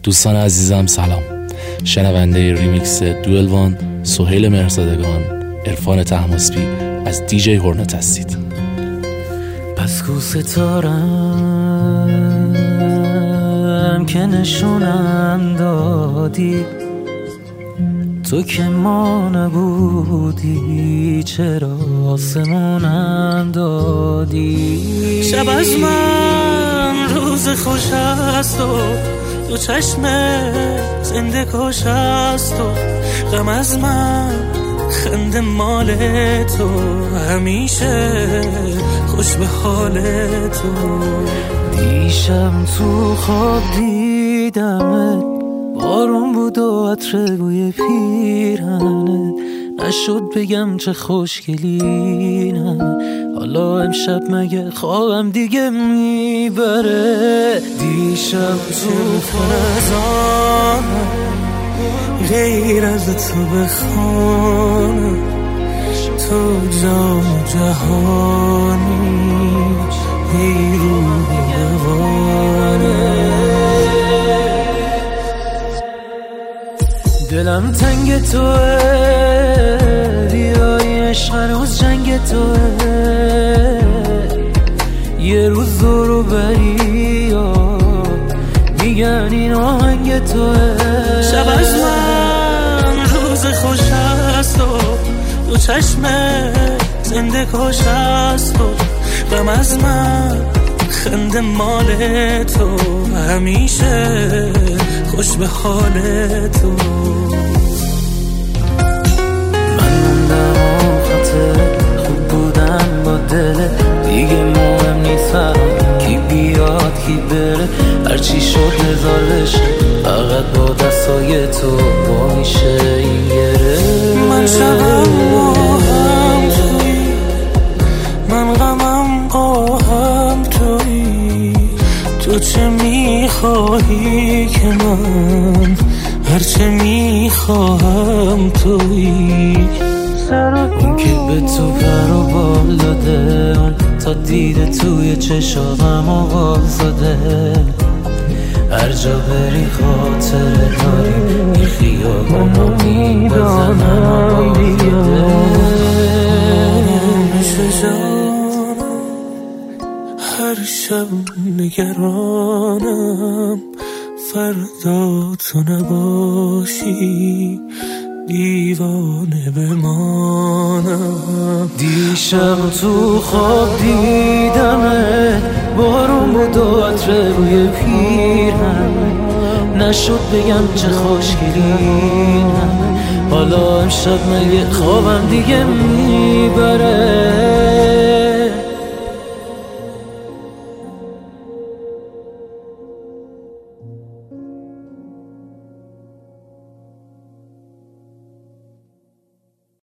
دوستان عزیزم سلام. شنونده ریمیکس دوئل وان سهیل مهرزادگان، عرفان طهماسبی از دیجی هورنت هستید. پس کو ستارم که نشونم دادی، تو که ما نبودی چرا آسمونم دادی. شب از من روز خوش است و دو چشم زنده کش است و غم از من خنده مال تو، همیشه خوش به حال تو. دیشب تو خواب دیدمت، بارون بود و عطر بوی پیرهنت، نشد بگم چه خوشگلی نه. حالا امشب مگه خوابم دیگه میبره. دیشب تو فرزانم غیر از تو بخوانم، تو جان جهانی ای روح روانه. دلم تنگ توه، بیای عشق هنوز جنگ توه. یه روز دورو بری یا میگن این آهنگ توه. شب از من روز خوش است و دو چشم زنده کش است و غم از من خنده مال تو، همیشه خوش به حال تو. من موندم و خاطر خوب بودم با دل دیگه مهم نیست فرام کی بیاد کی بره. هرچی شد نزار بشه فقط با دستای تو با میشه این گره. من شبم با هم توی، من غمم با هم توی. تو چه میخواهی که من هرچه میخواهم توی. اون که به تو پر و بال داده، اون تا دیده توی چشامم آواز داده. هر جا بری خاطره داریم، این خیابانا میدانم بیاده. مثل جانم هر شب نگرانم، فردا تو نباشی دیوانه بمانم. دیشب تو خواب دیدمت، بارون بود و عطر روی پیرهنت، نشد بگم چه خوشگلی نه. حالا امشب مگه خوابم دیگه میبره.